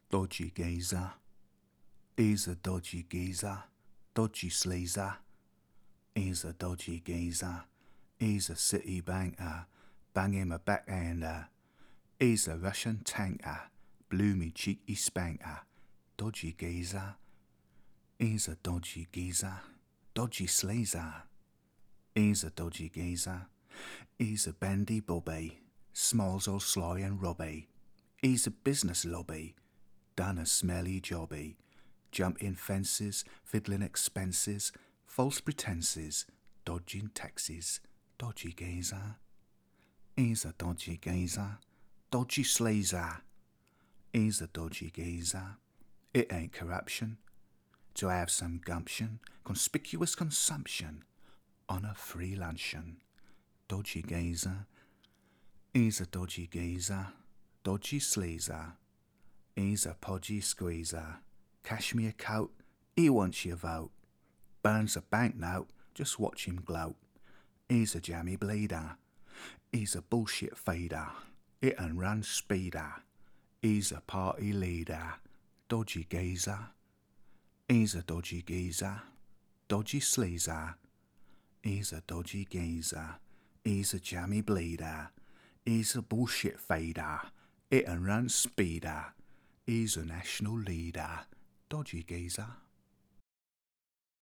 Dodgy geezer. He's a dodgy geezer. Dodgy sleazer. He's a dodgy geezer. He's a city banker. Bang him a backhander. He's a Russian tanker. Blew me cheeky spanker. Dodgy geezer. He's a dodgy geezer. Dodgy sleazer. He's a dodgy geezer. He's a bendy bobby. Smalls all sly and robby. He's a business lobby. Done a smelly jobby. Jumping fences, fiddling expenses, false pretences, dodging taxes. Dodgy geezer. He's a dodgy geezer. Dodgy sleazer. He's a dodgy geezer. It ain't corruption to have some gumption, conspicuous consumption on a free luncheon. Dodgy geezer. He's a dodgy geezer. Dodgy sleazer. He's a podgy squeezer. Cashmere coat, he wants your vote. Burns a banknote, just watch him gloat. He's a jammy bleeder. He's a bullshit feeder. It and run speeder. He's a party leader. Dodgy geezer. He's a dodgy geezer. Dodgy sleazer. He's a dodgy geezer. He's a jammy bleeder. He's a bullshit feeder. It and run speeder. He's a national leader. Dodgy geezer.